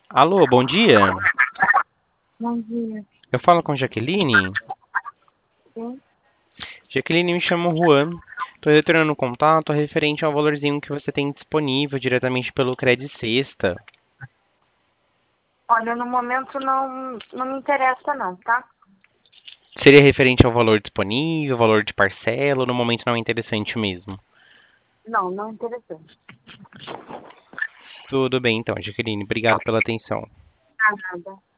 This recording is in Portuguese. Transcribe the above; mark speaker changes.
Speaker 1: Alô, bom dia.
Speaker 2: Bom dia.
Speaker 1: Eu falo com Jaqueline.
Speaker 2: Sim.
Speaker 1: Jaqueline, me chamo Juan. Estou retornando o contato referente ao valorzinho que você tem disponível diretamente pelo Credit Sexta.
Speaker 2: Olha, no momento não me interessa não, tá?
Speaker 1: Seria referente ao valor disponível, valor de parcela, ou no momento não é interessante mesmo.
Speaker 2: Não interessante.
Speaker 1: Tudo bem então, Jaqueline. Obrigado pela atenção.
Speaker 2: Nada.